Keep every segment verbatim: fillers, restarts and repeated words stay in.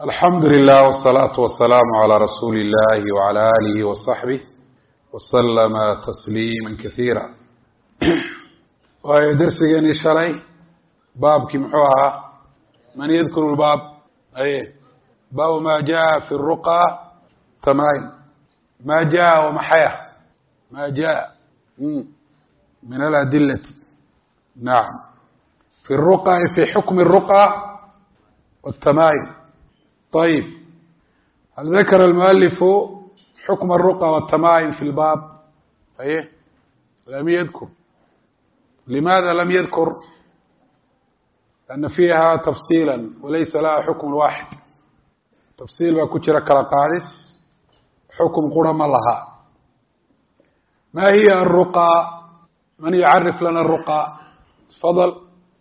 alxamdu lilah wsalaatu wasalaamu calaa rasuuli illahi wacala aalihi wasaxbih wasalama tasliima kasiira. waayo dersigeenii shalay baabkii muxuu ahaa man yadkuru lbaab aye baabu ma jaa fi ruqa tamaim ma jaa wamaxaya ma jaa min aladilati nacam fi ruqa fi xukmi ruqa wاtamaim. طيب هل ذكر المؤلف حكم الرقى والتمائم في الباب؟ أيه لم يذكر. لماذا لم يذكر؟ لأن فيها تفصيلا وليس لها حكم واحد. تفصيل baa ku jira kala qaadis xukم qura ma laha. ما هي الرقى؟ من يعرف لنا الرقى؟ تفضل.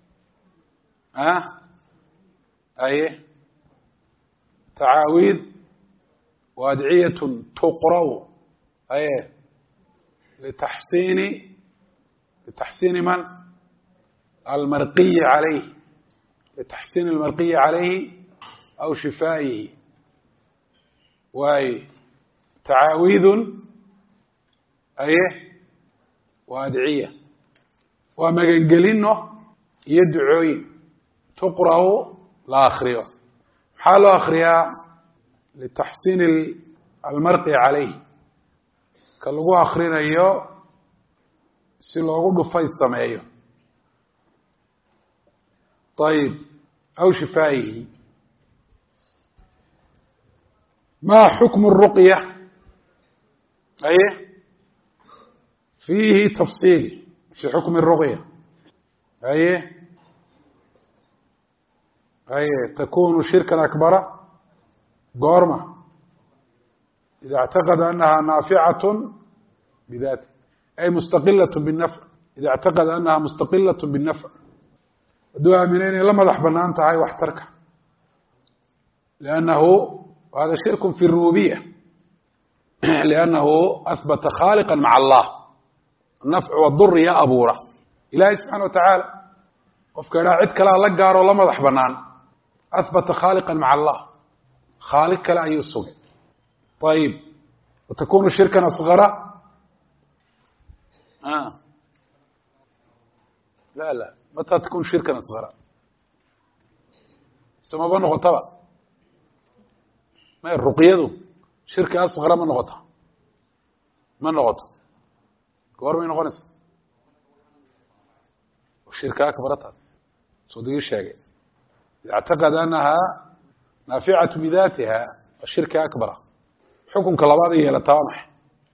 ها أيه تعاويذ وأدعية تقرأ أيه لتحسين لتحسين من؟ المرقي عليه لتحسين المرقي عليه أو شفائه. وهي تعاويذ أيه وأدعية ومجنجلينه يدعوين تقرأ لا أخريه maxaa loo akriyaa litaxsiin almarqi calayh ka lagu akrinayo si loogu dhufay sameeyo ayib aw shifaa'ihi. ma xukmu الruqya aye fiihi tafsiil fi xukmi الruqya aye aye takunu shirka akbara goorma ida اctaqada anaha naaficaة bidati ay mustaqilaة bالnafc ida اctaqada anaha mustaqilaة bالnafc hadduu aamina inay la madax banaan tahay waxtarka lannahu hada shirk fi الrububiya liannahu ahbata khaliqa maca allah nafc wadur ya abuura ilahi subxana wa tacaala qofka idhaa cid kalea la gaaroo la madax banaan ahbata khaliqa maca allah khaaliq kale ayuu sugay. ayib watakunu shirkan asgara la la mataa takun shirkan asgara somaba noqotaba may ruqyadu shirki asgara ma noqota ma noqoto goor may noqonaysa shirka akbara taas soo digi sheegay اعتقد أنها نافعة بذاتها الشرك أكبر xukunka labaad ay yeelataa waa maxay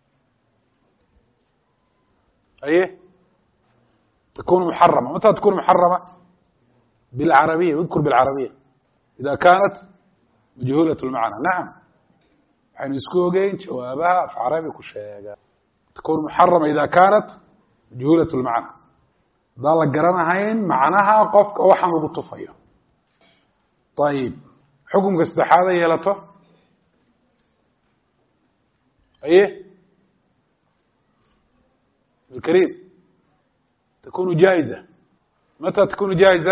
aye تكون محرمة متى تكون محرمة بالعربية اذكر بالعربية إذا كانت مجهولة المعنى. نعم waxaynu isku ogeyn jawaabaha af carabi ku sheega تكون محرمة إذا كانت مجهولة المعنى hadaan la garanahayn macnaha qofka waxaan lagu tufayo. ayib xukunka saddexaad ay yeelato aye الكريم تكون جائزة. متى تكون جائزة؟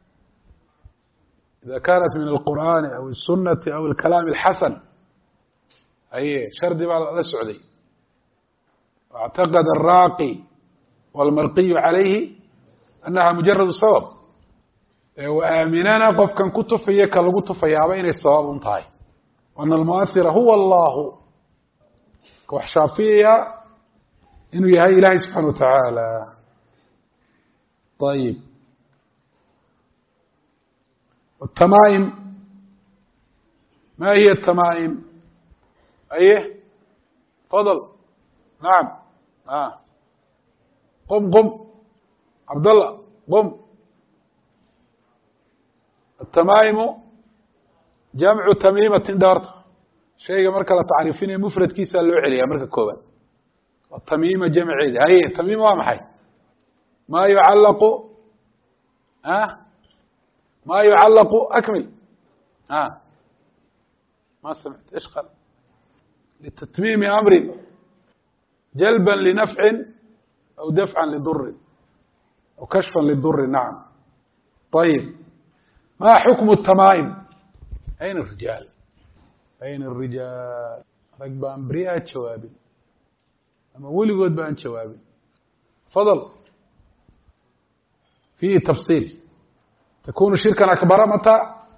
إذا كانت من القرآن أو السنة أو الكلام الحسن. أيه شردي على السعودي واعتقد الراقي والمرقي عليه أنها مجرد سبب وآمنانا qofkan ku tufaya ka lagu tufayaaba inay sabab un tahay وأن المؤثر هو الله wax shaafiya inuu yahay ilaahay subحaنه وataعaalى. طيب التمائم ما هي التمائم أيه تفضل. نعم آه. قم قم عبد الله قم. التمائم جمع تميمة dhort shayga marka la tacriifinayo mfradkiisa loo celiyaa marka koobaad التميمة jamceeda haye تميمة waa maxay ma yucallaqu ma yucallaqu أكمل ما سمعت إيش قال لتتميم أمر جلبا لنفع أو دفعا لضر أو كشفا للضر. نعم طيب ما حكم التمائم أين الرجال أين الرجال rag baan beri aad jawaabin ama weligood ba aan jawaabin فضل فيه تفصيل تكون شركا أكبر متى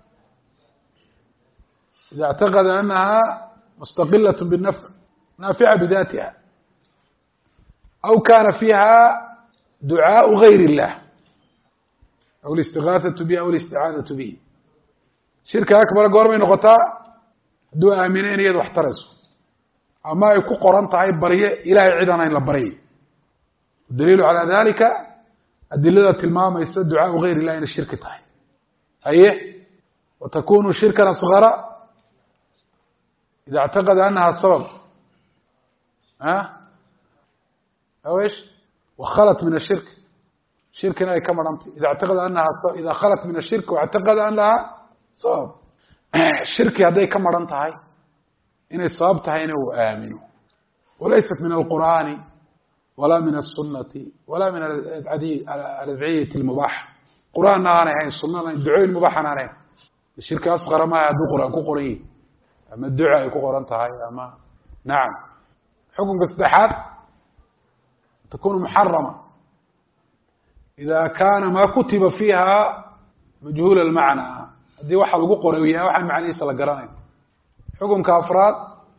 إذا اعتقد أنها مستقلة بالنفع نافعة بذاتها أو كان فيها دعاء غير الله أو الاستغاثة به أو الاستعاذة به شركة أكبر قرمي نقطة دعاء آمنين يد واحترزوا أما يكون قرآن طيب بريء إلهي عدنا إلا بريء الدليل على ذلك أدلة المام يسد دعاء غير الله إن الشركة طيب هي وتكون شركة أصغر إذا اعتقد أنها السبب ها أو إيش وخلت من الشرك شركنا كما رمت إذا اعتقد أنها إذا خلت من الشرك واعتقد أنها سبب الشرك هذا كما رمت هاي إن الصواب تهينه وآمنه وليست من القرآن ولا من السنة ولا من الأدعية المباح قرآن أنا هاي السنة الدعاء المباح أنا هاي الشرك أصغر ما يدو قرآن كقري أما الدعاء كقرآن تهاي أما نعم حكم باستحاد تكون محرمة إذا كان ما كتب فيها مجهول المعنى دي واحد لقو قرويها واحد معنى إيسا لقرانين حكم كأفراد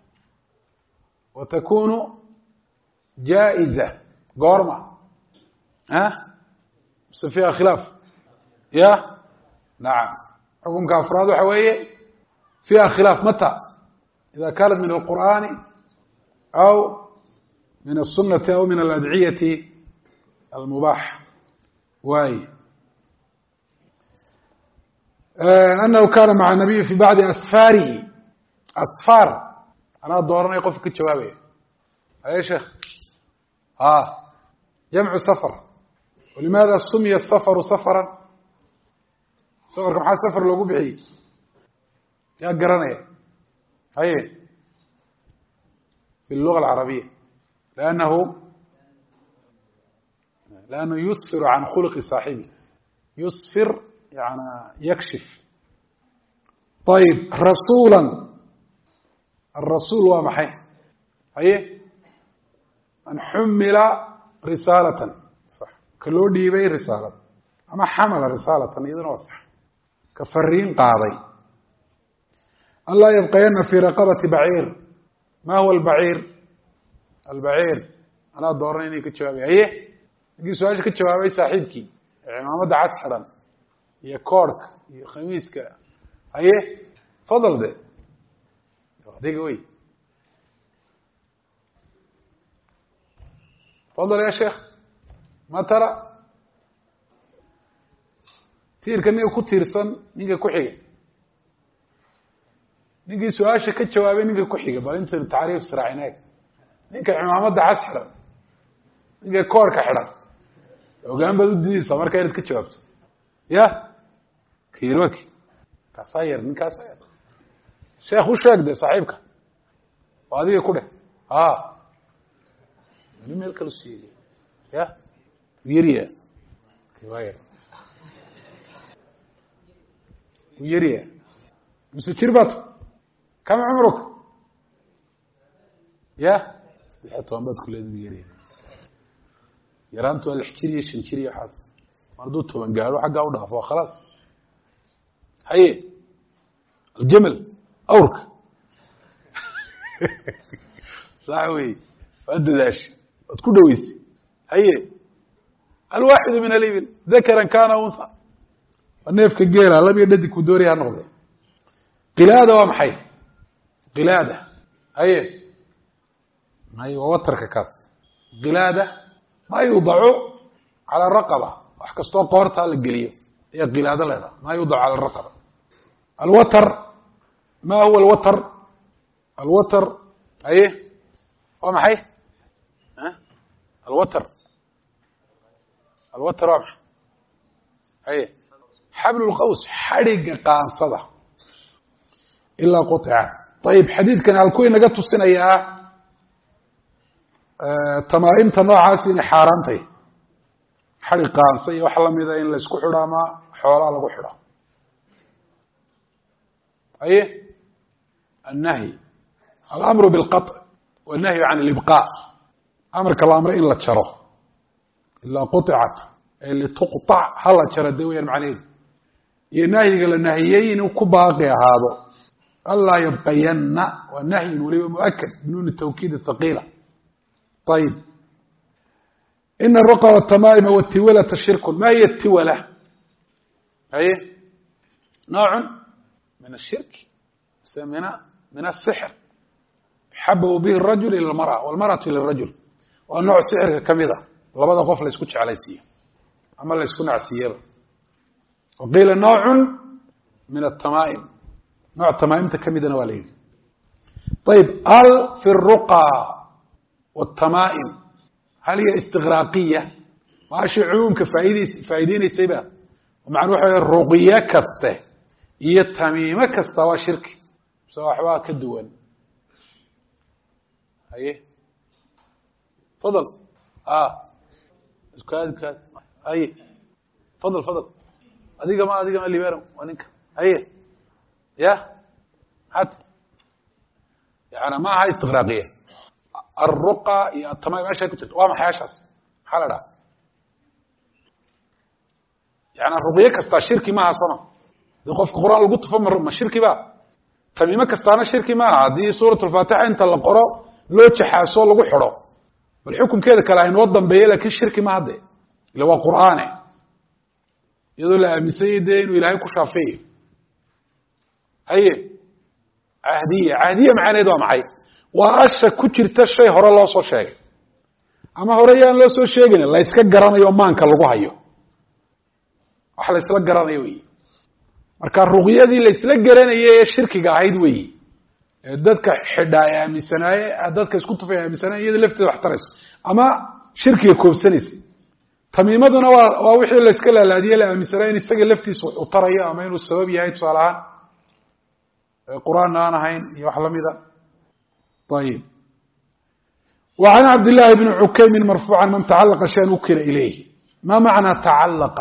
وتكون جائزة قورمة ها بس فيها خلاف يا نعم حكم كأفراد وحوية فيها خلاف متى إذا كانت من القرآن أو من السنة أو من الأدعية المباح واي آه أنه كان مع النبي في بعض أسفاره أسفار أنا دورنا يقف في الجوابية أي شيخ آه جمع سفر ولماذا سمي السفر سفرا سفر كم حال سفر لو قبعي يا قرنية هي في اللغة العربية لأنه لأنه يسفر عن خلق صاحبه يسفر يعني يكشف طيب رسولا الرسول ومحي هي من حمل رسالة صح كلو ديبي رسالة أما حمل رسالة إذن وصح كفرين قاضي الله يبقين في رقبة بعير ما هو البعير البعير أنا دورني كتشوابي هي يجي سؤال كتشوابي صاحبك عمامة عسحرا هي كورك هي خميسك هي فضل ده واخديه قوي فضل يا شيخ ما ترى تير كان يكو تيرسن نيجا كحيجة نيجي سؤال كتشوابي نيجا كحيجة بل انت التعريف سرعيناك نيجا عمامة عسحرا نيجا كورك حرا وقام بدو ديسا مركا يرد كتشوابته يا كيروكي كساير من كساير شيخ وشاك ده صاحبك وهذه كده اه من ملك السيدي يا ويريا كواير ويريا مسجربت كم عمرك يا استحيت وانبات كل هذه ويريا يرانتو الحجرية شنشرية حاس مردوتو من قالوا حقا ودافوا خلاص هي الجمل أورك صحوي فأدو داش وتكون دويسي هي الواحد من الإبل ذكرا كان أنثى والنيف كجيرة لم يددك ودوريها نغضي قلادة ومحي قلادة هي هي ووترك كاس قلادة ما يوضع على الرقبة وحكستو قورتها للقلية هي قلادة لنا ما يوضع على الرقبة الوتر ما هو الوتر الوتر ايه ومحي ها الوتر الوتر ومحي ايه حبل القوس حرق قانصده الا قطع طيب حديث كان الكوي نغا تسنيا آه، تمائمta noocaas in xaaraantay xari qaansan iyo wax la mid ah in la isku xidho ama xoolaha lagu xidho أيه النهي الأمر بالقطع والنهي عن الإبقاء أمرك الأمر إلا تشره إلا قطعت اللي تقطع هلا تشره دويا معنيه ينهي قال النهيين وكباقي هذا الله يبقين والنهي ولي مؤكد بنون التوكيد الثقيلة. طيب إن الرقى والتمائم والتولة الشرك. ما هي التولة؟ هي نوع من الشرك من من السحر حبوا به الرجل إلى المرأة والمرأة إلى الرجل والنوع سحر كمذا لبدا قف لا يسكتش على سيه أما لا يسكن عسيه. وقيل نوع من التمائم نوع التمائم كمذا نوالين. طيب هل في الرقى والتمائم هل هي استغراقية ماشي عموم كفايدين يسيبها ومعنى الرقية كسته هي التميمة كسته وشرك سواء حواء كدوان. أيه فضل آه كاد كاد أيه فضل فضل أديك ما أديك ما اللي بيرم وانك أيه يا حتى يعني ما هاي استغراقية الرقى التمائم ايش كنت وما حياشاس حالدا يعني الرقيه كستا شركي ما صنم دي قف قران لو قطف ما شركي با تميمه كستانا شركي ما دي سوره الفاتحه انت لا قرو لو جحاسو لو خيرو بل حكم كده كلا ان ودن بيه لكن شركي ما هده اللي هو قران يدل لا مسيدين والهي كشافيه هي عهديه عهديه معناheedu waa maxay waa asha ku jirta shay hore loo soo sheegay ama horeyaan loo soo sheegin la iska garanayo maanka lagu hayo wax la isla garanayo weey marka ruqyadii la isla garanayay ee shirkiga ahayd weey ee dadka xidhaaya aaminsanaaye dadka isku tufay aaminsanaaye lafteeda wax tarayso ama shirkiga koobsanaysa tamiimaduna waa waa wixii la iska laalaadiyay la aaminsanaaye in isaga laftiisa u tarayo ama inuu sabab yahay tusaalahan quraan aan ahayn iyo wax lamida. طيب وعن عبد الله بن عكيم مرفوعا من تعلق شيئا وكل إليه. ما معنى تعلق؟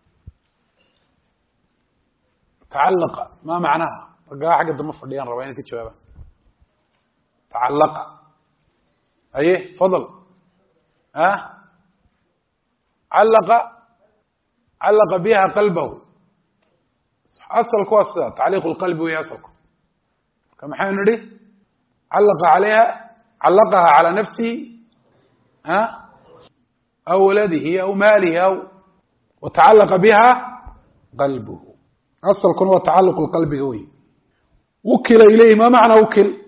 تعلق ما معناها؟ رجاء حق الضم فرديان روينا كده شباب. تعلق أيه فضل ها أه؟ علق علق بها قلبه أصل كواسة تعليق القلب ويصلك كما حينري علق عليها علقها على نفسه ها أو ولده أو ماله أو وتعلق بها قلبه أصل كن هو تعلق القلب قوي. وكل إليه ما معنى وكل؟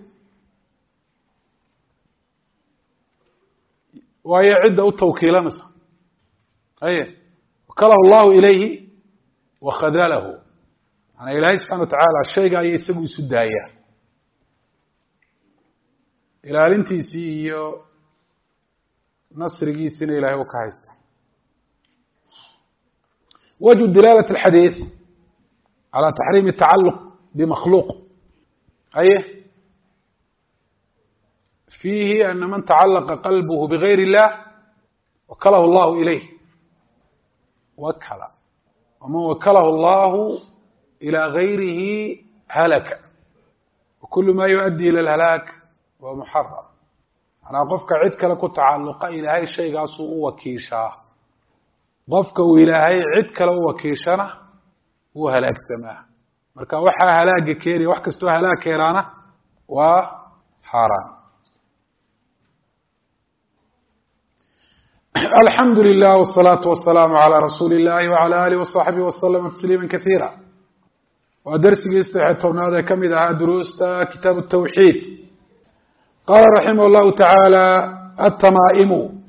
وهي عدة التوكيل مثلا أيه وكله الله إليه وخذله يعني إلهي سبحانه وتعالى الشيء قاعد يسوي سدايا ilaalintiisii iyo nasrigiisina ilaahay uu ka haysta. وجه دلالة الحديث على تحريم التعلق بمخلوق أيه فيه أن من تعلق قلبه بغير الله وكله الله إليه وكل ومن وكله الله إلى غيره هلك وكل ما يؤدي إلى الهلاك ومحرم. أنا قفك عد كلا كتعلق إلى هاي الشيء قاسو وكيشة قفك وإلى هاي عد كلا وكيشنا وهلاك سماه مركا وحا هلاك كيري وحكستو هلاك كيرانا وحرام. الحمد لله والصلاة والسلام على رسول الله وعلى آله وصحبه وسلم تسليما كثيرا. ودرس استحيتنا هذا كم إذا دروس كتاب التوحيد. قال رحمه الله تعالى التمائم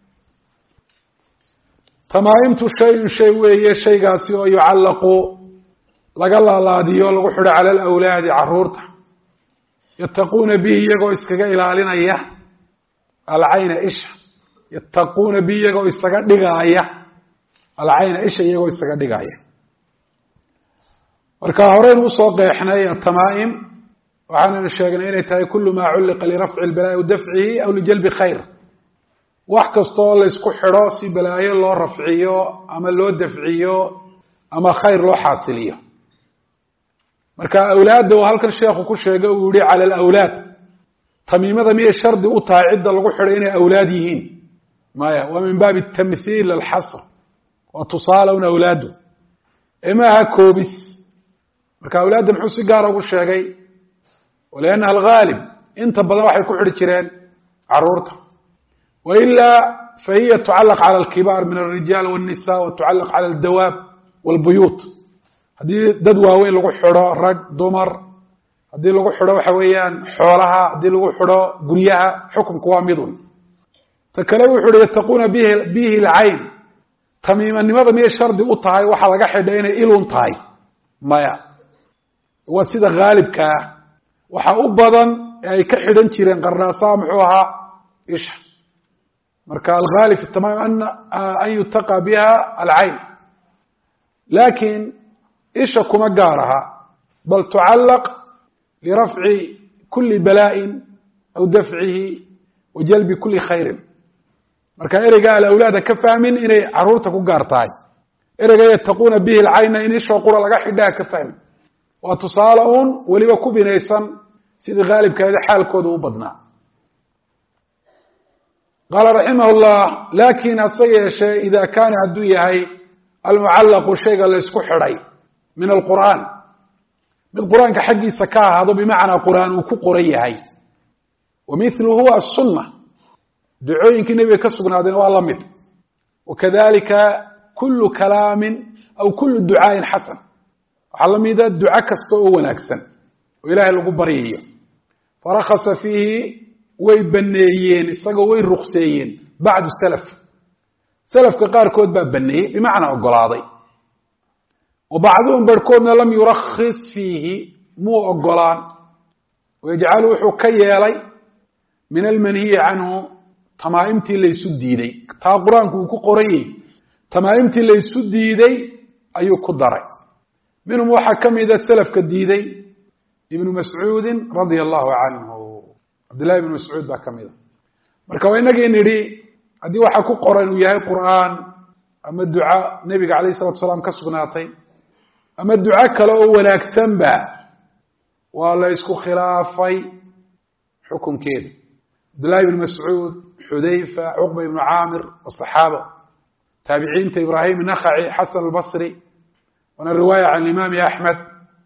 تمائمت شيء شيء وهي شيء قاسي يعلق لقال الله ديو لغو خدو على الأولاد عرورته يتقون به يغو اسكغا إلالينيا العين إش يتقون به يغو اسكغا دغايا العين إش يغو اسكغا دغايا marka horeen u soo qeexnay tamaa'im waxaan sheegnay inay tahay kullu ma ulqa li raf'i al-balaa'i wa daf'ihi aw li jalbi khayr wax kasto la isku xiro si balaayo loo rafciyo ama loo dafciyo ama khayr loo xaasiliyo marka awlaadda uu halkan sheekhu ku sheegay uu yihi cala alawlaad tamiimada miyay shardi u tahay cidda lagu xidhay inay awlaad yihiin maya waa min baabi tamthiil alxasr waa tusaale un awlaadu maaha koobis marka awlaadda muxuu si gaara ugu sheegay waliannaha alghaalib inta badan waxay ku xidhi jireen caruurta wailaa fahiya tucallaq cala alkibaar min alrijaal wاnnisa wa tucallaq cala aldawaab wاlbuyuut haddii dad waaweyn lagu xidho rag dumar haddii lagu xidho waxa weeyaan xoolaha haddii lagu xidho guryaha xukumku waa midun ta kale wuxu uhi yattaquuna bihi bihi alcayn tamiimanimada miyay shardi u tahay waxa laga xidhay inay ilun tahay maya waa sida haalibka ah waxa u badan ee ay ka xidhan jireen qarnaasaha muxuu ahaa isha marka alghaalib fi tamaam an yutaqa biha alcayn lakin isha kuma gaar aha bal tucallaq lirafci kuli bala'in aw dafcihi wa jalbi kuli khayrin marka ereyga alawlaada ka fahmin inay caruurta ku gaar tahay ereyga yattaquuna bihi alcayna in ishoo qura laga xidhaa ka fahmi waa tusaale uun weliba ku binaysan sidii haalibkeeda xaalkooda u badnaa qaala raximah llah lakin hase yeeshee ida kaana hadduu yahay almucallaqu shayga la ysku xidhay min alqur'aan mid qur-aanka xaggiisa ka ahaado bimacnaa qur'aan uu ku qoran yahay wa mithluhu asunna ducooyinkii nebiga ka sugnaadeen waa la mid wakadalika kulu kalaamin aw kulu ducaain xasan waxaa la mida duco kasta oo wanaagsan oo ilaahay lagu baryayo farakasa fiihi way baneeyeen isagoo way rukseeyeen bacdu salaf salafka qaarkood baa baneeyey bimacnaa ogolaaday wa bacduhum barhkoodna lam yurakis fiihi muu ogolaan wayajcalu wuxuu ka yeelay min almanhiyi canhu tamaa'imtii laysu diiday taa qur-aanku uu ku qoran yahay tamaa'imtii laysu diiday ayuu ku daray minhum waxaa ka mida salafka diiday ibnu mascuudin radia allahu canhu cabdillahi ibnu mascuud baa ka mida marka waa inagii nidhi haddii waxaa ku qoran uu yahay qur'aan ama duca nebiga calayh isalatu salaam ka sugnaatay ama duco kale oo wanaagsanba waa la isku khilaafay xukunkeeda cabdillahi ibnu mascuud xudayfa cuqba ibnu caamir wasaxaaba taabiciinta ibrahim nakhaci xasan albasri waana riwaaya can imaami axmed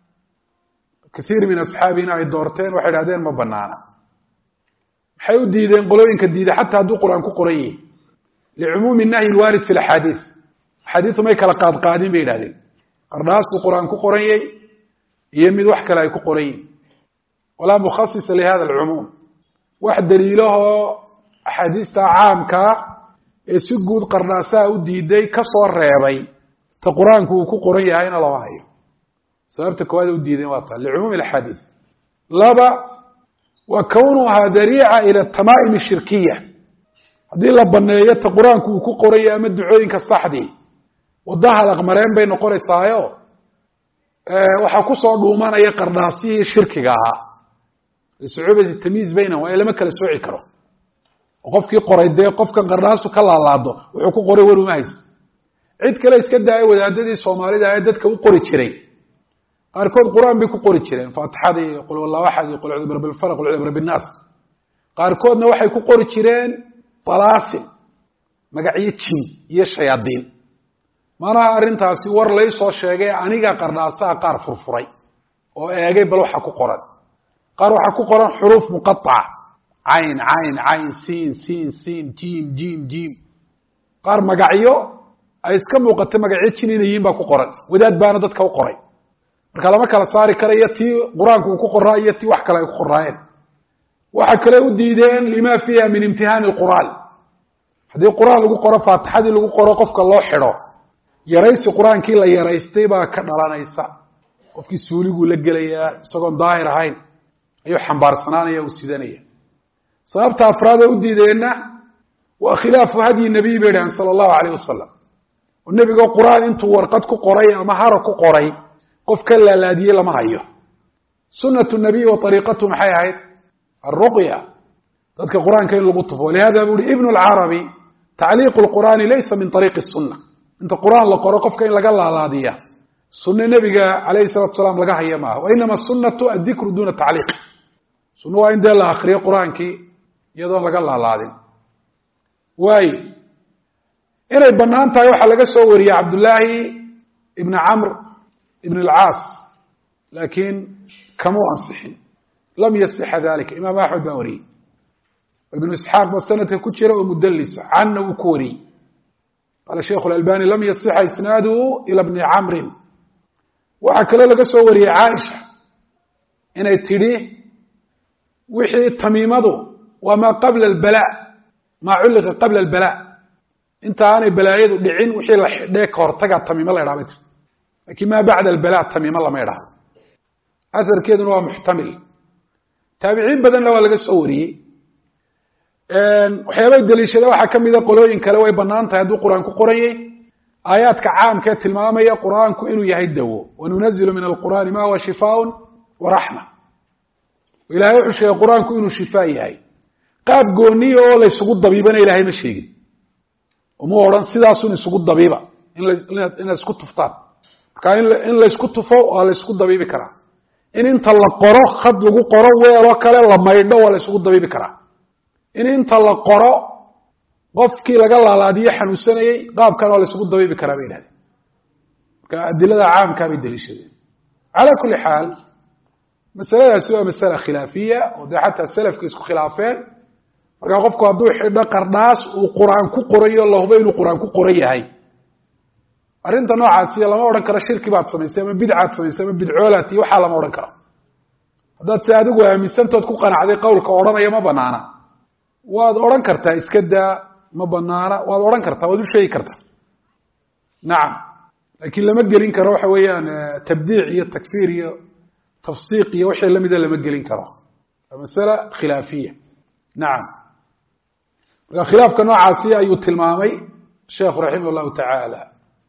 kathiir min asxaabina ay doorteen waxay idhahdeen ma banaana maxay u diideen qolooyinka diiday xataa hadduu qur-aan ku qoran yahi licumuumi nahyi alwaarid fi laxaadiid axaadiidu may kala qaadqaadin bay yidhahdeen qardhaasku qur-aan ku qoran yahy iyo mid wax kale ay ku qoran yihin walaa mukhasisa lihada alcumuum wax daliilahoo axaadiista caamkaa ee si guud qardhaasaha u diiday ka soo reebay ta qur-aanku uu ku qoran yahayna lama hayo sababta koowaad u diideen waa taa licumuumi axaadiid laba wa kownuhaa dariica ila tamaa'im shirkiya haddii la baneeyo ta qur-aanku uu ku qoran yahay ama ducooyinka saxdii wadaha laqmareen bay noqonaysaayo waxaa kusoo dhuumanaya qardhaasihii shirkiga ahaa lisucuubati tamyiiz baynahum ee lama kala sooci karo oo qofkii qoray dee qofkan qardhaastu ka laalaado wuxuu ku qoray waruma haysta cid kale iska daaya wadaadadii soomaalida ee dadka u qori jiray qaarkood qur-aan bay ku qori jireen faatixadii qul wallahu axad iyo qul acuudu birabbi lfalaq qul acuudu birabbi nnaas qaarkoodna waxay ku qori jireen talaasim magacyo jin iyo shayaadiin manaha arrintaasi war laysoo sheegay aniga qardhaasaha qaar furfuray oo eegay bal waxa ku qoran qaar waxaa ku qoran xuruuf muqaaca cayn cayn cayn siin siin siin jiim jiim jiim qaar magacyo ay iska muuqata magacyo jin inay yihiin baa ku qoran wadaad baana dadka u qoray marka lama kala saari karayo tii qur-aanku uu ku qoraa iyo tii wax kale ay ku qoraayeen waxa kale u diideen lima fiiha min imtihaani alqur'aan haddii qur-aan lagu qoro faatixadii lagu qoro qofka loo xidho yaraysi qur-aankii la yaraystay baa ka dhalanaysa qofkii suuliguu la gelayaa isagoon daahir ahayn ayuu xambaarsanaanaya uu sidanaya sababta afraad ee u diideenna waa khilaafu hadyi nabiy bay dhahan sala allahu calayh wasalam oo nebigoo qur-aan intuu warqad ku qoray ama hara ku qoray qof ka laalaadiyey lama hayo sunatu nabiy wa ariiqatu maxay ahayd alruqya dadka qur-aanka in lagu tufo walihada bu uhi ibnu alcarabi tacliiqu lqur'aani laysa min ariiqi sunna inta qur-aan la qoro qofka in laga laalaadiya sunno nebiga calayhi salatu wasalaam laga haya maaha wa inama sunnatu addikru duna tacliiq sunno waa in dee la akriyo qur-aankii iyadoon laga laalaadin waayo inay bannaan tahay waxaa laga soo wariyey cabdullaahi ibni camr ibn alcaas laakiin kamuu ansixin lam yasixa dalika imaam axmed baa wariyey ibnu isxaaq ba sanadka ku jira oo mudalisa canna uu ku wariyey qaala sheikhu اlalbani lam yasixa isnaaduhu ila bni camrin waxaa kaloo laga soo wariyey caaisha inay tidhi wixii tamiimadu waa maa qabla albala maa culliqa qabla albala inta aanay balaayadu dhicin wixii la xidhee ka hortagaa tamiimo la ydhaha bay tir lakin maa bacda albala tamiimo lama ydhaha asarkeeduna waa muxtamil taabiciin badanna waa laga soo wariyey waxyaabay daliishada waxaa kamida qolooyin kale way banaan tahay hadduu qur-aan ku qoranyay aayaadka caamkaee tilmaamaya qur-aanku inuu yahay dawo wanunazilu min alqur'aani ma huwa shifaaء waraxma ilahay wuxuu sheegay qur-aanku inuu shifaa yahay qaab gooniya oo laysugu dabiibana ilahay ma sheegin uma odhan sidaasun isugu dabiiba inaad isku tuftaan marka in laysku tufo waa laysku dabiibi karaa in inta la qoro khad lagu qoro weeloo kale la maydho waa laysugu dabiibi karaa in inta la qoro qofkii laga laalaadiye xanuunsanayey qaabkan waa laysugu dabiibi karaa bay idhahdeen marka adilada caamkaa bay daliishadeen calaa kulli xaal masaladaasi waa masala khilaafiya oo dee xataa salafka isku khilaafeen markaa qofku hadduu xidho qardhaas uu qur-aan ku qorayo la hubo inuu qur-aan ku qoran yahay arrinta noocaasiya lama odhan karo shirki baad samaystay ama bidcaad samaystay ama bidcoolaad iyo waxaa lama odhan karo haddaad si adigu aaminsantood ku qanacday qowlka odhanaya ma banaana waad odhan kartaa iska daa ma banaana waad odhan kartaa waad u sheegi kartaa nacam laakiin lama gelin karo waxa weeyaan tabdiic iyo takfiir iyo tafsiiq iyo wixii lamida lama gelin karo waa masala khilaafiya nacam marka khilaafka noocaasi ayuu tilmaamay sheekhu raximah llahu tacaala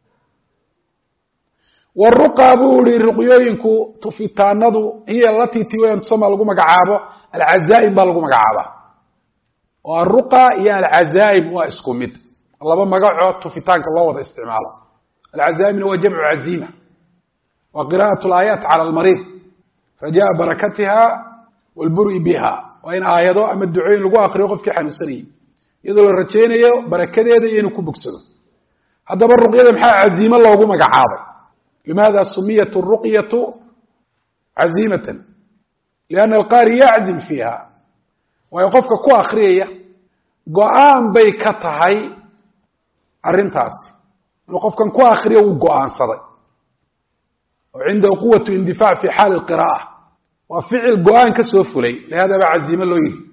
waruqa buu ihi ruqyooyinku tufitaanadu hiya alatii tiweyan tusama lagu magacaabo alcazaa'im baa lagu magacaabaa oo aruqa iyo alcazaa'im waa isku mid laba magacoo tufitaanka loo wada isticmaalo alcazaa'imna waa jamcu caziima waa qira'at alaayaat cala almariid rajaa barakatiha walburi biha waa in aayado ama ducooyin lagu akriyo qofkii xanuunsanayay iyadoo la rajaynayo barakadeeda iyo inuu ku bogsado haddaba ruqyada maxaa caziime loogu magacaabay لماذا سميت الرقية عزيمة لأن القاري يعزم فيها ويقفك كو أخرية قوان بي كتهي الرنتاس ويقفك كو أخرية وقوان صدي وعنده قوة اندفاع في حال القراءة وفعل قوان كسوف لي لهذا بعزيمة له يلي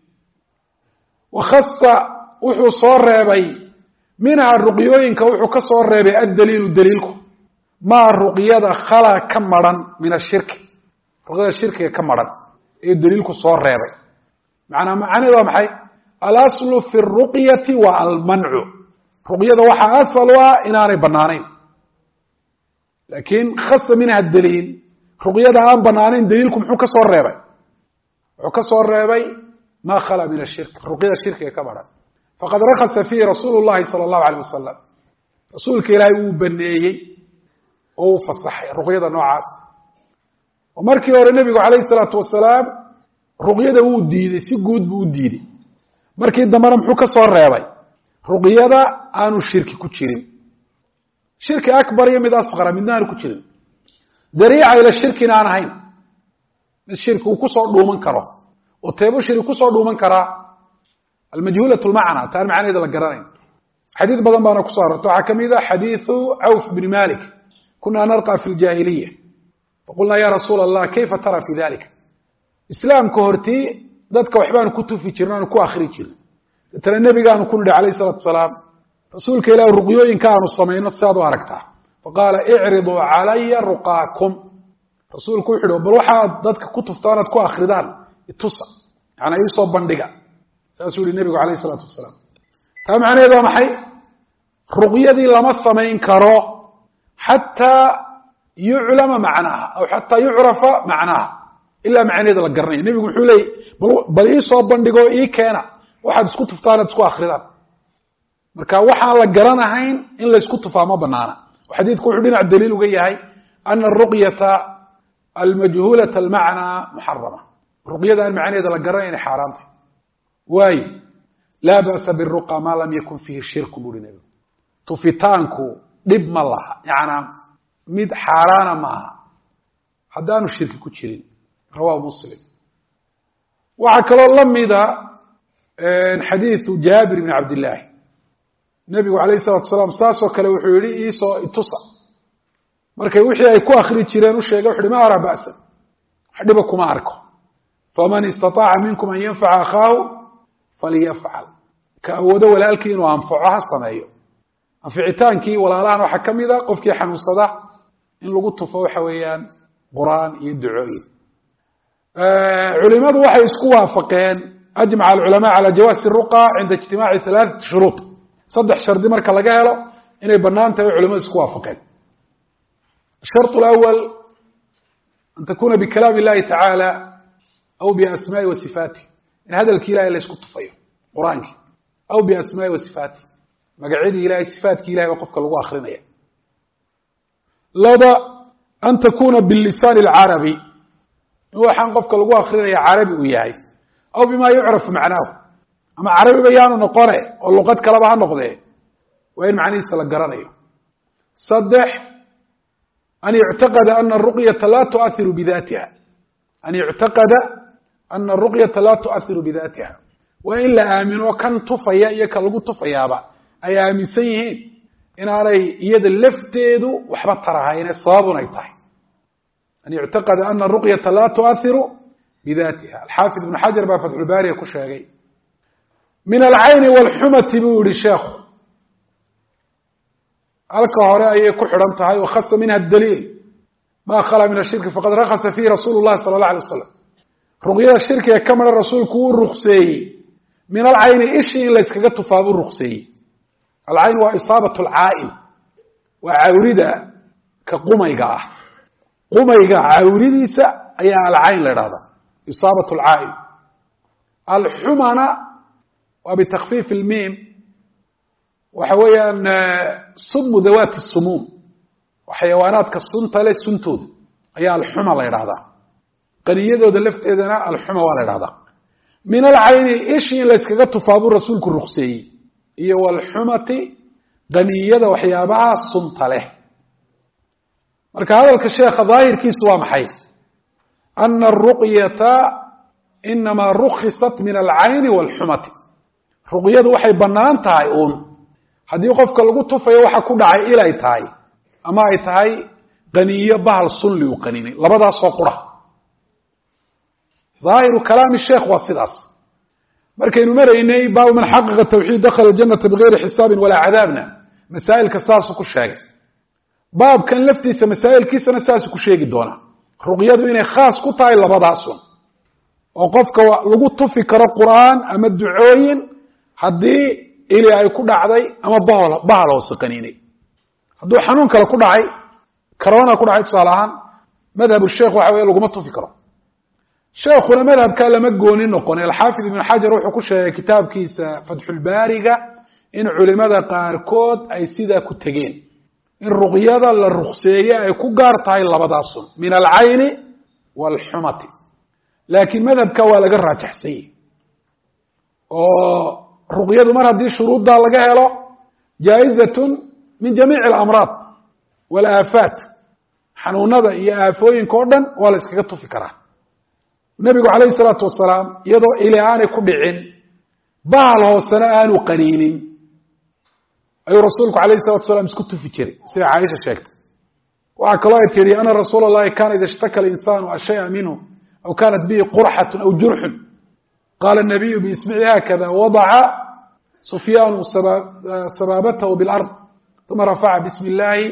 وخص وحو صور ريبي منها الرقيوين كوحو كصور ريبي الدليل الدليلكم maa ruqyada khala ka maran min ashirki ruqyada shirkiga ka maran ee daliilku soo reebay macnaa macnaheedu waa maxay alaslu fi ruqyati wa almancu ruqyada waxaa asal u ah inaanay banaanayn laakiin khasa minha daliil ruqyada aan banaanayn daliilku muxuu ka soo reebay wuxuu ka soo reebay maa khala min ashirki ruqyada shirkiga ka maran faqad rakhasa fiihi rasuulu llahi sala allahu alayh wasalam rasuulka ilaahay wuu baneeyey oo u fasaxay ruqyada noocaas oo markii hore nebigu calayhi salaatu wasalaam ruqyada wuu diiday si guud buu u diiday markii dambena muxuu ka soo reebay ruqyada aanu shirki ku jirin shirki akbar iyo mid asqara midna aanu ku jirin dariica ila shirkina aan ahayn mid shirki uu kusoo dhuuman karo oo teebo shirki kusoo dhuuman karaa almajhuulatu lmacna taan macnaheeda la garanayn xadiid badan baana kusoo arortay waxaa kamid a xadiidu cawf bni malik كنا نرقى في الجاهلية فقلنا يا رسول الله كيف ترى في ذلك إسلام كهرتي ذاتك وحبان كتب في جرنان كو آخري جرن ترى النبي قالوا كل عليه الصلاة والسلام رسولك إلى الرقيوين كانوا الصمين الساد واركتها فقال اعرضوا علي رقاكم رسولك وحده بروحة ذاتك كتب تانت كو آخر دان اتصى يعني يصاب بندقة سأسول النبي عليه الصلاة والسلام فهم عنه إذا محي رقية دي لما الصمين كروه حتى يعلم معناها أو حتى يعرف معناها إلا معنى ذا القرنين النبي يقول حولي بل إيه صوب بندقوا إيه كان واحد اسكت فتانة تسكو آخردان مركا وحا لقرانا هين إلا اسكت فاما بنانا وحديث كو حدين على الدليل وقيا هاي ana aruqyata almajhuulata almacnaa muxarama ruqyada aan macnaheeda la garanay inay xaaraan tahay waayo laa ba'sa biruqa maa lam yakun fiihi shirku buuhi nebigu tufitaanku dhib ma laha yacanaa mid xaaraana maaha haddaanu shirki ku jirin rawahu muslim waxaa kaloo la mida xadiidu jaabir bn cabdillaahi nebigu alayh salatu salaam saasoo kale wuxuu yihi iisoo itusa markay wixii ay ku akri jireen u sheegay wuxu uhi ma araa ba'san wax dhiba kuma arko faman istaطaaca minkum an yanfaca akhaahu falyafcal ka awoodo walaalkii inuu anfaco ha sameeyo anficitaankii walaalahan waxaa ka mida qofkii xanuunsada in lagu tufo waxa weeyaan qur'aan iyo ducooyin culimadu waxay isku waafaqeen ajmaca alculamaa cala jawaasi ruqa cinda ijtimaaci halaaثati shuruud saddex shardi marka laga helo inay banaan tahay culimadu isku waafaqeen الشharط الأول an takuna bikalaam الlahi taعaalى aw biasmaaءi wasifaatih in hadalki ilahay la isku tufayo qur'aankii aw biasmaaءi wasifaatih magacyadii ilahay sifaatki ilahay ba qofka lagu akrinaya laba an takuna bilisaan الcarabi in waxaan qofka lagu akrinaya carabi uu yahay aw bima yucrafu macnaahu ama carabiba yaanu noqone oo luqad kaleba ha noqdee waa in macnihiisa la garanayo saddex an yuctaqada ana aruqyata laa tuahiru bidatiha an yuctaqada ana aruqyata laa tuahiru bidatiha waa in la aamino kan tufaya iyo kan lagu tufayaaba ay aaminsan yihiin inaanay iyada lafteedu waxba tarahayne sababun ay tahay an yuctaqada ana aruqyata laa tuahiru bidatiha alxaafid ibnu xajar baa fatxulbaariga ku sheegay min alcayni wاlxumati buu yihi sheekhu halka hore ayay ku xidhan tahay wakhasa minha daliil ma khala min ashirki faqad rakasa fihi rasuulu llahi sala اllah alay wasalam ruqyada shirkiga ka maran rasuulku uu rukseeyey min alcayni ishi in layskaga tufaa buu rukseeyey alcayn waa isaabat alcaa'il waa cawrida ka qumayga ah qumayga cawridiisa ayaa alcayn la idhahda isaabat alcaa'il alxumana waa bitakfiif ilmiim waxa weeyaan sumu dawaati sumuum xayawaanaadka sunta le suntooda ayaa alxuma la idhahdaa qaniyadooda lafteedana alxuma waa la idhahdaa min alcayni ishi in layskaga tufaa buu rasuulku rukseeyey iyo walxumati qaniyada waxyaabaha sunta leh marka hadalka sheekha daahirkiisu waa maxay ana aruqyata inamaa rukisat min alcayni wاlxumati ruqyadu waxay banaan tahay uun haddii qofka lagu tufayo waxa ku dhacay ilay tahay ama ay tahay qaniyo bahal sunli u qaninay labadaasoo qura ظaahiru kalaami sheekh waa sidaas markaynu maraynay baabu man xaqiqa tawxiid dakhala janata bigayri xisaabin walaa cadaabna masaa'ilka saasuu ku sheegay baabkan laftiisa masaa'ilkiisana saasuu ku sheegi doonaa ruqyadu inay khaas ku tahay labadaasun oo qofka lagu tufi karo qur'aan ama ducooyin haddii ili ay ku dhacday ama bahol bahal hoose qaniinay hadduu xanuun kale ku dhacay corona ku dhacay tusaale ahaan madhabu sheekh waxa weeye laguma tufi karo sheekhuna madhabkaa lama gooni noqon alxaafid ibnu xajar wuxuu ku sheegay kitaabkiisa fatxulbaariga in culimada qaarkood ay sidaa ku tegeen in ruqyada la rukseeye ay ku gaar tahay labadaasun min alcayni waalxumati laakiin madhabka waa laga raajaxsanyey oo ruqyadu mar haddii shuruuddaa laga helo jaa'izatun min jamiici alamraad walaafaat xanuunada iyo aafooyinka o dhan waa la iskaga tufi karaa nebigu calayhi salaatu wasalaam iyadoo ili aanay ku dhicin bahal hoosena aanu qaniinin ayuu rasuulku calayhi salatu wasalaam isku tufi jiray sida caaisha sheegtay waxaa kaloo ay tihi ana rasuula allahi kaana ida ishtaka alinsaanu ashaya minhu aw kaanat bihi qurxatun aw jurxun qaala nabiyu biismici haakada wadaca sufyaanu sabaabatahu bilard uma rafaca bismi illaahi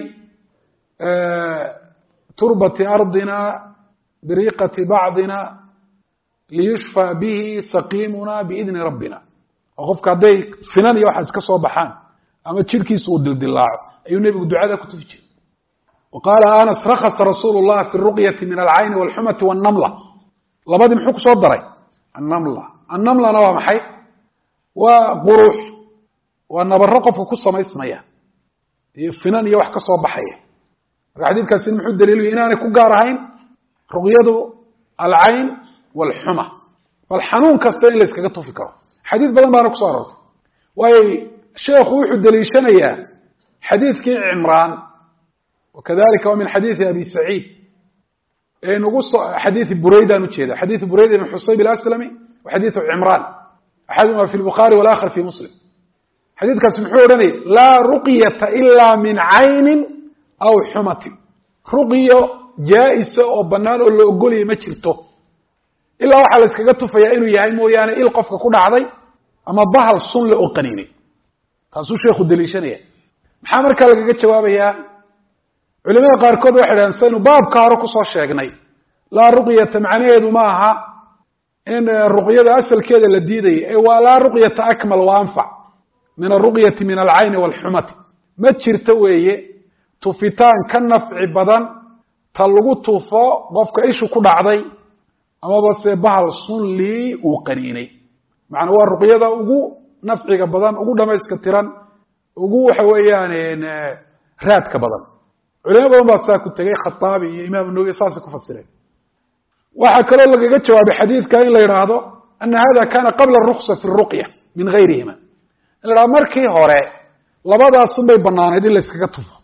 turbati ardina biriqati bacdina liyushfa bihi saqiimuna biidni rabbina oo qofka hadday finan iyo waxaas ka soo baxaan ama jirhkiisu uu dildilaaco ayuu nebigu ducada ku tufi jiray wa qaala anas rakasa rasuulu llah fi ruqyati min alcayni walxumati wannamla labadii muxuu ku soo daray annamla annamlana waa maxay waa quruux waa nabaro qofka ku samaysmaya iyo finan iyo wax ka soo baxaya marka xadiidkaasi muxuu daliiluya inaanay ku gaar ahayn ruqyadu alcayn waalxuma bal xanuun kasta in la iskaga tufi karo xadiid badan baana kuso aroortay waayo sheekhu wuxuu daliishanayaa xadiidkii cimraan wakadalika wa min xadiidi abi saciid ee nagu so xadiidi buraydaan ujeeda xadiidu burayda ibn xusayb alaslami wa xadiidu cimraan axaduhuma fi lbukhaari walakhar fi muslim xadiidkaasi muxuu odhanayay laa ruqyata ila min caynin aw xumatin ruqyo jaa-isa oo bannaan oo la ogolaya ma jirto ilaa waxaa la iskaga tufayaa inuu yahay mooyaane il qofka ku dhacday ama bahal sunle oo qaniinay taasuu sheekhu daliishanaya maxaa markaa lagaga jawaabayaa culimada qaarkood waxay dhahdeen saynu baabka hore kusoo sheegnay laa ruqyata macnaheedu ma aha in ruqyada asalkeeda la diidaya ee waa laa ruqyata akmal wa anfac min aruqyati min alcayni waalxumati ma jirto weeye tufitaan ka nafci badan ta lagu tufo qofka ishu ku dhacday amaba se bahal sunlii uu qaniinay macnaa waa ruqyada ugu nafciga badan ugu dhamayska tiran ugu waxa weeyaan raadka badan culimo badan baa saa ku tegay khataabi iyo imaam nawawi saasay ku fasireen waxaa kaloo lagaga jawaabay xadiidka in la yidhaahdo ana hada kana qabla aruksa fi ruqya min gayrihima in la yidhahdo markii hore labadaasun bay banaanayd in la iskaga tufo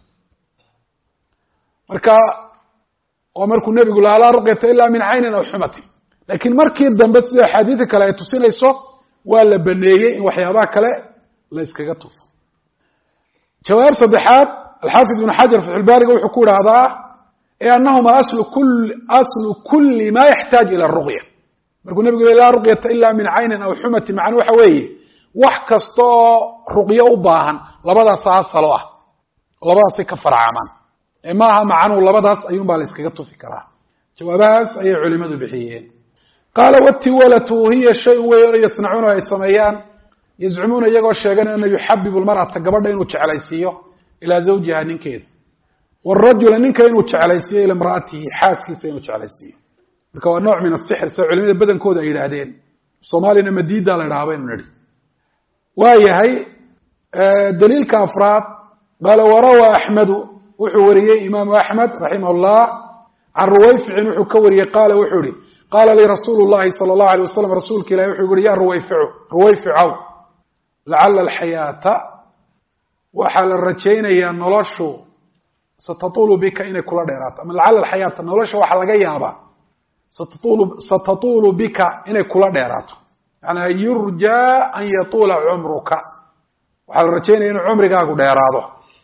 marka oo markuu nebigu lahaa laa ruqyata ila min caynin aw xumatin laakiin markii dambe sida axaadiida kale ay tusinayso waa la baneeyey in waxyaabaha kale la iskaga tufo jawaab saddexaad alxaafid ibn xajar fatxulbaariga wuxuu ku idhaahdaa e anahuma aslu kul aslu kuli ma yaxtaaj ila ruqya markuu nebigu le laa ruqyata ila min caynin aw xumatin macnuu waxa weeye wax kasta oo ruqyo u baahan labadaasa asalo ah labadaasay ka farcamaan ee maaha macnuu labadaas ayuun baa la iskaga tufi karaa jawaabahaas ayay culimadu bixiyeen qaala watiwalatu hiya shayun weyn yasnacuuna ay sameeyaan yazcumuuna iyagoo sheegan ana yuxabibu lmar'ata gabadha inuu jeclaysiiyo ilaa zawjiha ninkeeda wrajula ninka inuu jeclaysiiyo ila imra'atihi xaaskiisa inuu jeclaysiiyo marka waa nooc min asixr sida culimada badankooda ay yidhaahdeen soomaaliyana madiida la idhaha baynu nidhi waa yahay daliilka afraad qaala warawa axmedu wuxuu wariyey imaamu axmed raximah llah can ruwayficin wuxuu ka wariyey qaala wuxuu ihi qaala lii rasuulu llahi sala allahu alay wasalam rasuulka ilahi wuxuu yihi ya ruwayficu ruwayficow lacala alxayaata waxaa la rajaynayaa noloshu satatuulu bika inay kula dheeraato ama lacala alxayaata nolosha waxaa laga yaabaa satatuulu satatuulu bika inay kula dheeraato macnaa yurjaa an yatuula cumruka waxaa la rajaynaya inuu cumrigaagu dheeraado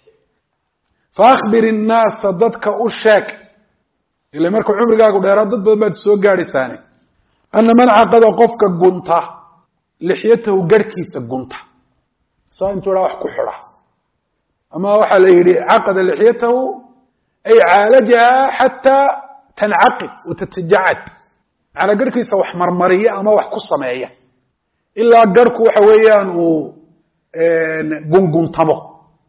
faakbir innaasa dadka u sheeg ila markuu cumrigaagu dheeraado dad badan baad soo gaadhaysaane ana man caqada qofka gunta lixyatahu garhkiisa gunta saa intuu dhaa wax ku xidha ama waxaa la yidhi caqada lixyatahu ay caalajaha xataa tancaqid watatajacad macnaa garhkiisa wax marmariya ama wax ku sameeya ilaa garhku waxa weeyaan uu gunguntamo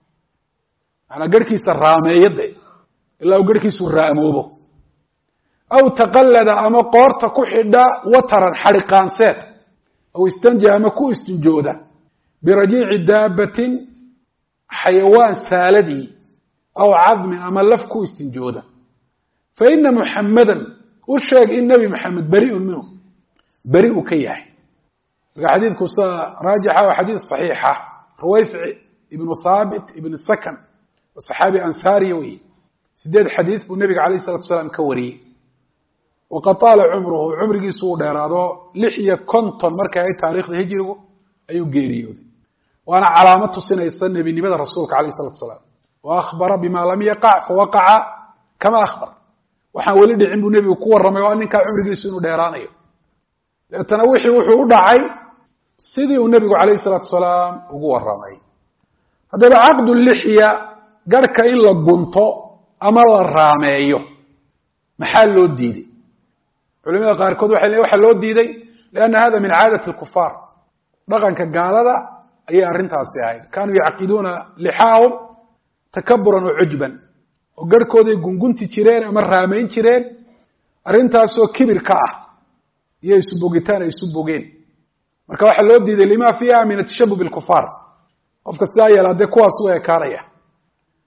manaa garhkiisa raameeya de ilaa uu garhkiisu raamoobo aw taqallada ama qoorta ku xidha wataran xadhiqaanseed aw istanja ama ku istinjooda birajiici daabatin xayawaan saaladii aw cadmin ama laf ku istinjooda faina muxamadan u sheeg in nebi maxamed beriun minhu beri uu ka yahay marka xadiidku sa raajixa waa xadiid صaxiixa ruwayfic ibnu thaabit ibn sakan waa saxaabi ansaariya wey sideed xadiid buu nebiga alayh الsalatu asalaam ka wariyey waqad taala cumruhu cumrigiisu uu dheeraado lix iyo konton markay ay taariikhda hijrigu ayuu geeriyooday waana calaamad tusinaysa nebinimada rasuulka alayh الsalatu asalaam wa akhbara bima lam yaqac fawaqaca kama akhbar waxaan weli dhicin buu nebigu ku warramay oo ninkaa cumrigiisu inuu dheeraanayo deetana wixii wuxuu u dhacay sidii uu nebigu calayh الsalaatu asalaam ugu warramay haddaba caqdu lixya garhka in la gunto ama la raameeyo maxaa loo diiday culimada qaarkood waxay leeyiin waxaa loo diiday lianna hada min caadati اlkufaar dhaqanka gaalada ayay arrintaasi ahayd kaanuu yacqiduuna lixaahum takaburan wa cujban oo garhkooday gungunti jireen ama raamayn jireen arrintaasoo kibir ka ah iyo isu bogitaan ay isu bogeen marka waxaa loo diiday lima fiiha min atashabub bilkufaar qofka sidaa yeelaa dee kuwaas u ekaanaya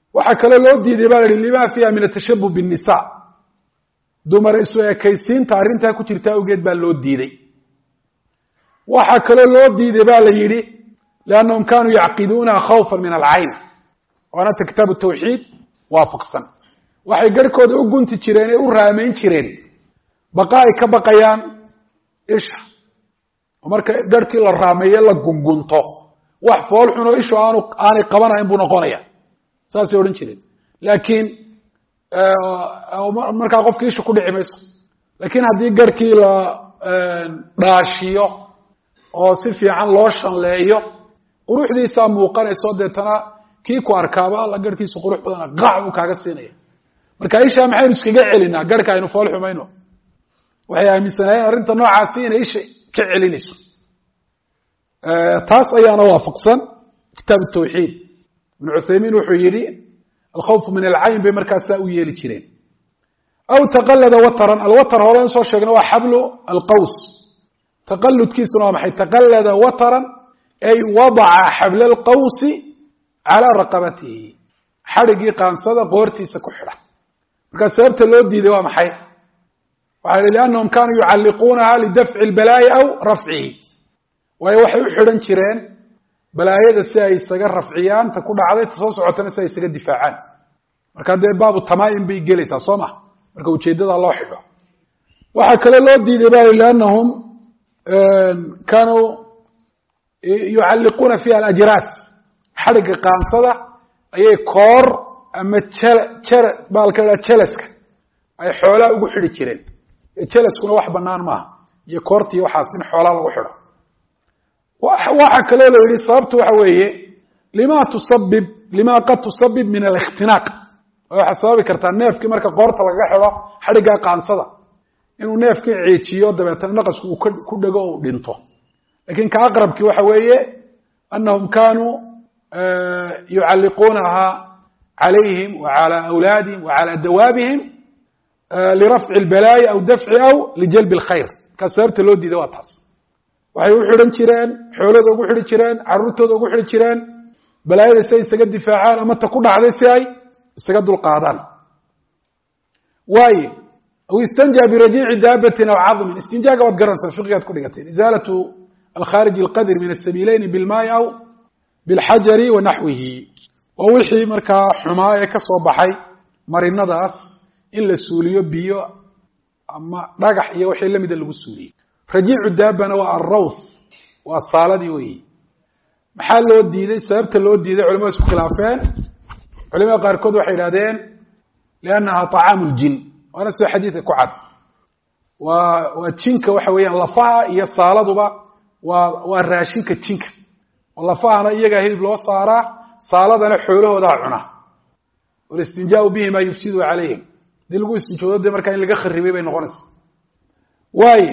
waxaa kaloo loo diiday baa la yihi lima fiiha min atashabuh binnisa dumar isu ekaysiinta arrintaa ku jirta awgeed baa loo diiday waxaa kaloo loo diiday ba la yidhi liannahum kanuu yacqiduunaha khawfan min alcayn waanata kitaabu tawxiid waafaqsan waxay garhkooda u gunti jireen ee u raamayn jireen baqa ay ka baqayaan isha oo marka garhkii la raameeye la gungunto wax fool xunoo ishu aanu aanay qabanayn buu noqonaya saasay odhan jireen laakiin markaa qofki ishu ku dhici mayso laakiin haddii garhkii la dhaashiyo oo si fiican loo shanleeyo quruxdiisaa muuqanayso deetana kii ku arkaaba alla garhkiisu qurux badana qac buu kaaga siinaya marka ishaa maxaynu iskaga celinaa garhka aynu fool xumayno waxay aaminsanaayeen arrinta noocaasi inay isha ka celinayso taas ayaana waafaqsan kitaab tawxiid ibn cuthaymiin wuxuu yidhi alkhawfu min alcayn bay markaasaa u yeeli jireen aw taqallada wataran alwatar hore soo sheegna waa xablu alqaws taqalludkiisuna waa maxay taqallada wataran ay wadaca xabla alqawsi calaa raqabatihi xadhigii qaansada qoortiisa ku xidha markaa sababta loo diiday waa maxay waxaa yihi liannahum kanuu yucalliquunaha lidafci lbalaayi aw rafcihi waayo waxay u xidhan jireen balaayada si ay isaga rafciyaan ta ku dhacday ta soo socotana si ay isaga difaacaan marka dee baabu tamaayim bay gelaysaa soo ma marka ujeeddada loo xidho waxaa kale loo diiday ba liannahum kanuu yucalliquuna fiiha alajraas xadhigga qaansada ayay koor ama baalka la jelaska ay xoolaa ugu xidhi jireen jelaskuna wax banaan maaha iyo koortii waxaas in xoolaa lagu xidho waxa kaloo la yidhi sababtu waxa weeye lima tusabib lima qad tusabib min alikhtinaq waxaa sababi kartaa neefkii marka qoorta lagaga xidho xadhiggaa qaansada inuu neefkii ceejiyo dabeetana naqasku uu ku dhego o u dhinto lakin ka aqrabkii waxa weeye anahum kanuu yucalliquunaha calayhim wa cala awlaadihim wa cala dawaabihim lirafci lbalaayi aw dafci aw lijalbi alkhayr markaa sababta loo diiday waa taas waxay u xidhan jireen xoolooda ugu xidhi jireen caruurtooda ugu xidhi jireen balaayada si ay isaga difaacaan ama ta ku dhacday si ay isaga dulqaadaan waaye aw istanja birajiici daabatin aw cadmin istinjaaga waad garanaysaa fiqigaad ku dhigateen izaalatu alkhaarij alqadr min asabiileyn bilmaai aw bilxajari wa naxwihi waa wixii markaa xumaa ee ka soo baxay marinadaas in la suuliyo biyo ama dhagax iyo wixii lamida lagu suuliyo rajiicu daabana waa alrawth waa saaladii weyi maxaa loo diiday sababta loo diiday culamada isku khilaafeen culamada qaarkood waxay idhahdeen liannaha طacaamu ljin waana sida xadiidka ku cad waa waa jinka waxa weeyaan lafaha iyo saaladuba waa waa raashinka jinka oo lafahana iyagaa hilib loo saaraa saaladana xoolahoodaa cuna walistinjaau bihima yufsidu calayhim hadii lagu istinjoodo dee markaa in laga kharibay bay noqonaysa waaye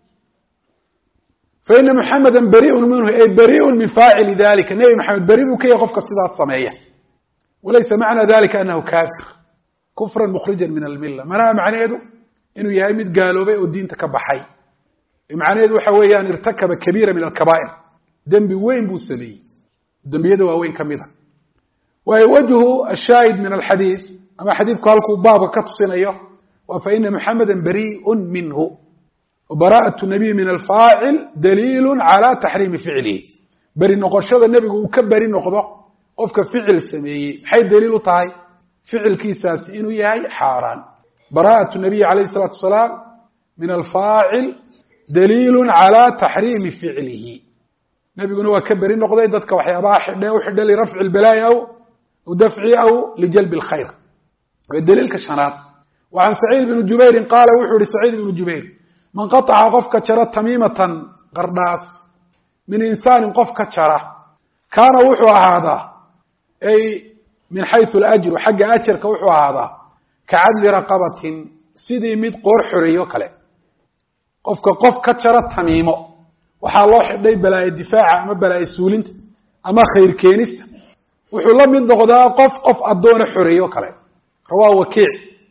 faina muxameda bariun minhu ay bariun min faacili dalika nebi maxamed beri buu ka yahay qofka sidaas sameeya walaysa macna dalika anahu kafir kufran mukhrija min almilla manaha macnaheedu inuu yahay mid gaaloobay oo diinta ka baxay macnaheedu waxa weeyaan irtakaba kabiira min alkabaa'ir dembi weyn buu sameeyey dembiyada waaweyn ka mid a waayo wajhu ashaahid min alxadiid ama xadiidku halkuu baabka ka tusinayo waa faina muxameda bariun minhu bara'atu nabiy min alfaacil daliilu cala taxriimi ficlihi beri noqoshada nebigu uu ka beri noqdo qofka ficil sameeyey maxay daliil u tahay ficilkiisaasi inuu yahay xaaraan bara'atu nabiy calayhi salaatu wasalaam min alfaacil daliilu cala taxriimi ficlihi nebiguna waa ka beri noqday dadka waxyaabaha xidhe u xidhe lirafci lbalaayi aw dafci aw lijalbi alkhayr waa daliilka shanaad wa can saciid bni jubayrin qaala wuxuu yihi saciid ibnu jubayr man qaطaca qofka jara tamiimatan qardhaas min insaanin qof ka jara kaana wuxuu ahaadaa ay min xayثu اlأjru xagga ajarka wuxuu ahaadaa kacadli raqabatin sidii mid qoor xoreeyo kale qofka qof ka jara tamiimo waxaa loo xidhay balaayo difaaca ama balaayo suulinta ama khayr keenista wuxuu la mid noqdaa qof qof addoona xoreeyo kale rawaa wakiic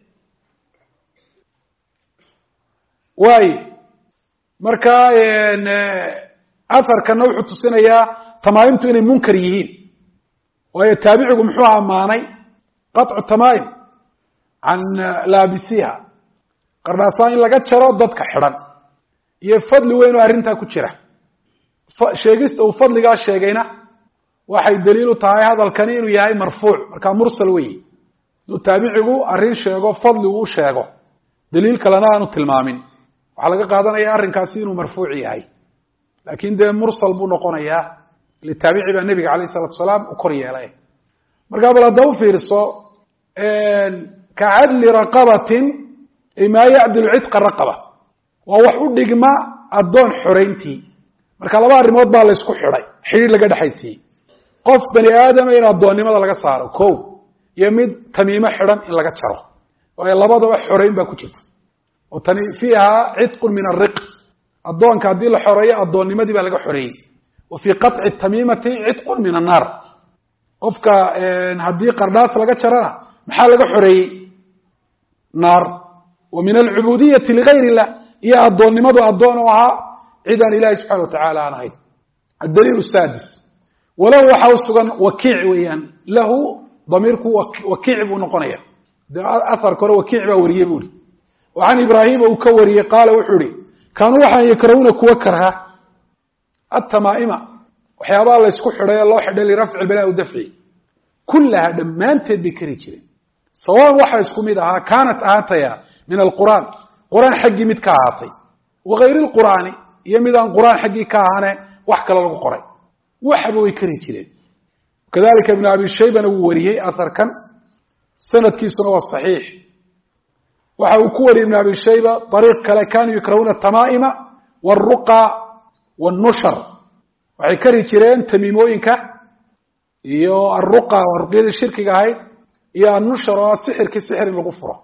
waay markaa aharkana wuxuu tusinayaa tamaayimtu inay munkar yihiin waayo taabicigu muxuu ammaanay qaطcu tamaim can laabisiha qardhaasaan in laga jaro dadka xidhan iyo fadli weyn oo arrintaa ku jira sheegista uu fadligaa sheegayna waxay daliil u tahay hadalkani inuu yahay marfuuc markaa mursal weyi inuu taabicigu arrin sheego fadli uu sheego daliil kalena aanu tilmaamin waxaa laga qaadanaya arrinkaasi inuu marfuuc yahay laakiin dee mursal buu noqonayaa litaabici baa nebiga alayh isalatu salaam u kor yeelay markaa bal hadda u fiirso kacadli raqabatin maa yacdilu cidqa raqaba waa wax u dhigma addoon xorayntii marka laba arrimood baa laysku xidhay xidhiir laga dhexaysiiyey qof bani aadama in addoonnimada laga saaro ko iyo mid tamiimo xidhan in laga jaro waayo labadaba xorayn baa ku jirta oo tani fiiha cidqun min ariq addoonka haddii la xoreeyo addoonnimadii baa laga xoreeyey wa fii qaطci tamiimati cidqun min annaar qofka haddii qardhaas laga jarana maxaa laga xoreeyey naar wa min alcubudiyati ligayr illah iyo addoonnimadu addoon u ahaa cid aan ilahi subxana wa tacala aan ahayn addaliil sadis walahu waxa u sugan wakiic weeyaan lahu damiirku wakiic buu noqonaya de aharka hore wakiic baa wariyey bu ihi wa can ibraahima uu ka wariyey qaala wuxuu ihi kaanuu waxaan yakrahuuna kuwa karha atamaa'ima waxyaabaha laysku xidhay ee loo xidhay lirafci balaa u dafci kullaha dhammaanteed bay kari jireen sawaan waxa isku mid ahaa kaanat ahaataya min alqur'aan qur'aan xaggii mid ka ahaatay wa gayri lqur'aani iyo mid aan qur'aan xaggii ka ahaane wax kale lagu qoray waxba way kari jireen kadalika ibnu abi shaybana wuu wariyey aharkan sanadkiisuna waa saxiix waxa uu ku wariyey ibnu abi shayba ariiq kale kaanuu yakrahuuna tamaa'ima wاruqa wاnushar waxay kari jireen tamiimooyinka iyo aruqa waa ruqyadii shirkiga ahayd iyo anushar oo sixirkii sixir in lagu furo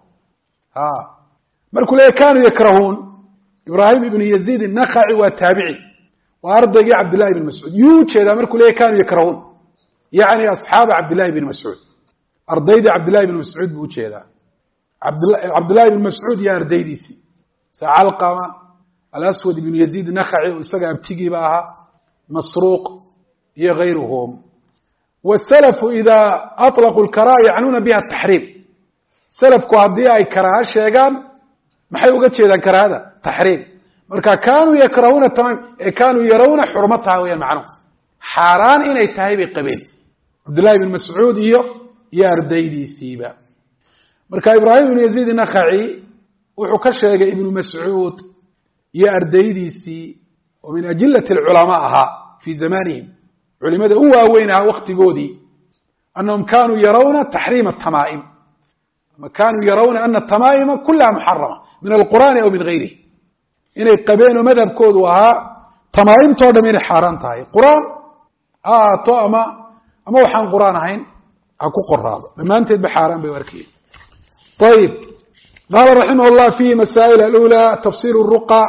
markuu leeyahy kaanuu yakrahuun ibraahim ibnu yaziid الnakhaci waa taabici waa ardaygii cabdillahi bn mascuud yuu ujeedaa markuu leeyahy kaanuu yakrahuun yacni asxaaba cabdillahi bn mascuud ardaydii cabdillahi bn mascuud buu ujeedaa cabdillahi bn mascuud iyo ardaydiisii sa calqama alaswad ibnu yaziid nakhaci oo isaga abtigiiba ahaa masruuq iyo gayruhum wsalafu idaa aطlaquu lkaraha yacnuuna biha taxriim salafku haddii ay karaha sheegaan maxay uga jeedaan karahada taxriim marka kaanuu yakrahuuna tamaam ee kaanuu yarawna xurmataha weyaan macnuhu xaaraan inay tahay bay qabeen cabdillahi bn mascuud iyo iyo ardaydiisiiba marka ibraahim ibnu yaziid nakhaci wuxuu ka sheegay ibnu mascuud iyo ardaydiisii oo min ajilati alculamaa ahaa fii zamanihim culimada u waaweyn ahaa waktigoodii anahum kaanuu yarawna taxriima tamaa'im ama kaanuu yarawna ana tamaa'ima kulaha muxarama min alqur'aani aw min gayrihi inay qabeen oo madhabkoodu ahaa tamaa'imtoo dham inay xaaraan tahay qur'aan ha ahaato ama ama waxaan qur'aan ahayn ha ku qoraado dhammaanteed ba xaaraan bay u arkayeen ayib qaala raximah llah fiihi masaa'il alula tafsir ruqa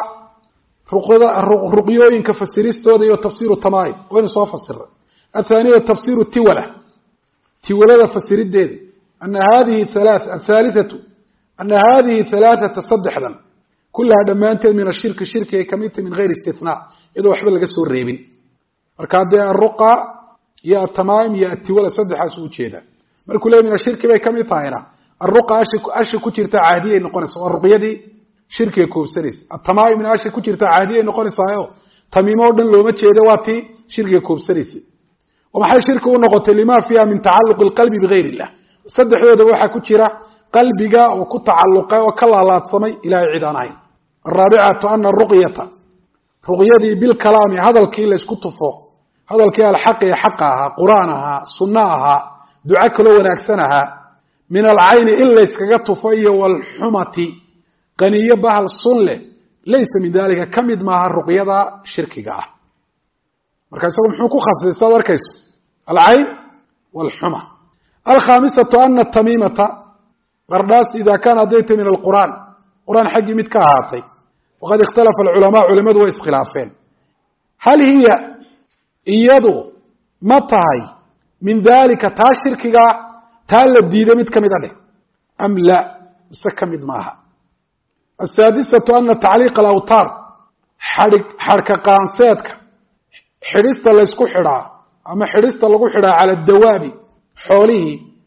ruqyooyinka fasiristooda iyo tafsiru tamaa'im waynu soo fasiray athaaniya tafsiru tiwala tiwalada fasirideeda ana hadihi halaa athaalithatu ana hadihi halaathata saddexdan kullaha dhammaanteed min ashirki shirki ay kamid tahay min gayri istinaa iyadoo waxba laga soo reebin marka haddee aruqa iyo atamaa'im iyo atiwala saddexaas u ujeedaa markuu leey min ashirki bay kamid tahayna aruqa ashi ku jirta caadiyay noqonaysa waa ruqyadii shirkiga koobsanaysa atamaa'imna ashi ku jirta caadiyay noqonaysaayo tamiimo o dhan looma jeedo waa tii shirkiga koobsanaysa oo maxay shirki u noqotay lima fiiha min tacaluqi alqalbi bigayr illah saddexdoodaba waxaa ku jira qalbiga oo ku tacalluqay oo ka laalaadsamay ilahay cid aan ahayn araabicatu ana ruqyata ruqyadii bilkalaami hadalkii laysku tufo hadalkii alxaqi ee xaqa ahaa qur'aan ahaa sunno ahaa duco kaloo wanaagsan ahaa min alcayni in layskaga tufo iyo walxumati qaniyo bahal sun leh laysa min dalika ka mid maaha ruqyada shirkiga ah marka isagu muxuu ku khasisay saad arkayso alcayn walxuma alkhamisatu ana tamiimata qardhaas ida kaana hadday tahy min alqur'aan qur'aan xaggii mid ka ahaatay waqad ikhtalafa alculamaa culimadu way iskhilaafeen hal hiya iyadu ma tahay min dalika taa shirkigaa taa la diiday mid kamid a dheh am la mise ka mid maaha asaadisatu ana tacliiqa alawtaar xadhig xadhka qaanseedka xidhista laysku xidhaa ama xidhista lagu xidhaa cala adawaabi xoolihii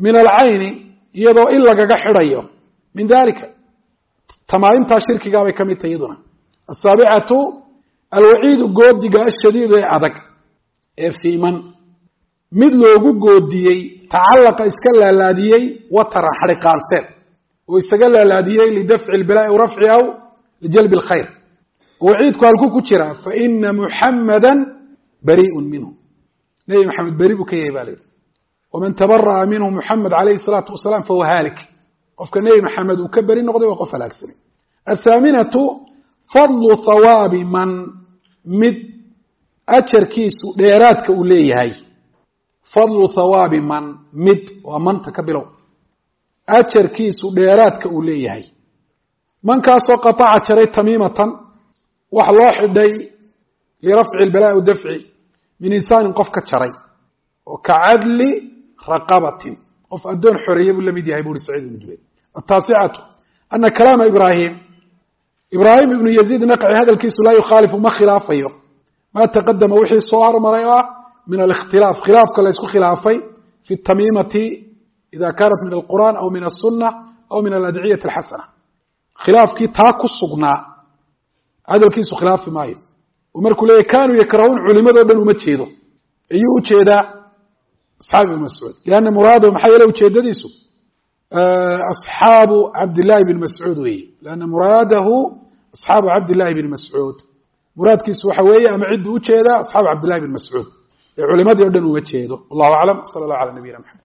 min alcayni iyadoo in lagaga xidhayo min dalika tamaaimtaa shirkigaabay ka mid tahay iyaduna asaabicatu alwaciidu goodiga ashadiidu ee adag ee fiiman mid loogu goodiyey tacallaqa iska laalaadiyey wataran xadhiqaanseed oo isaga laalaadiyey lidafci lbilaa'i aw rafci aw lijalbi alkhayr waciidku halku ku jira faina muxamada barii'un minhu nebi maxamed beri buu ka yahay ba la yidhi waman tabara'a minhu muxamed alayhi الsalaatu wasalaam fahuwa haalik qofka nebi maxamed uu ka beri noqday waa qof halaagsanay athaaminatu fadlu hawaabi man mid ajarkiisu dheeraadka uu leeyahay fadlu hawaabi man mid waa manta ka bilow ajarkiisu dheeraadka uu leeyahay mankaasoo qataca jaray tamiimatan wax loo xidhay lirafci اlbalaa'i w dafci min insaanin qof ka jaray oo ka cadli raqabatin qof addoon xoreeye buu la mid yahay bu uhi saciid ibnu jubayr ataasicatu ana kalaama ibraahim ibraahim ibnu yaziid naqci hadalkiisu laa yukhaalifu ma khilaafayo maa taqadama wixii soo hormaray oo ah min alikhtilaaf khilaafka la ysku khilaafay fi tamiimati ida kaanat min alqur'an aw min aلsuna aw min aladciyati alxasana khilaafkii taa ku sugnaa hadalkiisu khilaafi maayo oo markuu leeyahy kanuu yakrahuun culimadoo dhan uma jeedo ayuu ujeedaa asxaab ibn mascuud lianna muraadahu maxaa yeele ujeedadiisu asxaabu cabdillahi bn mascuud weeye lianna muraadahu asxaabu cabdillahi bn mascuud muraadkiisu waxa weeye ama cidduu ujeedaa asxaabu cabdillahi bn mascuud ee culimadii o dhan uma jeedo wallahu aclam sala allah ala nabiyina maxamed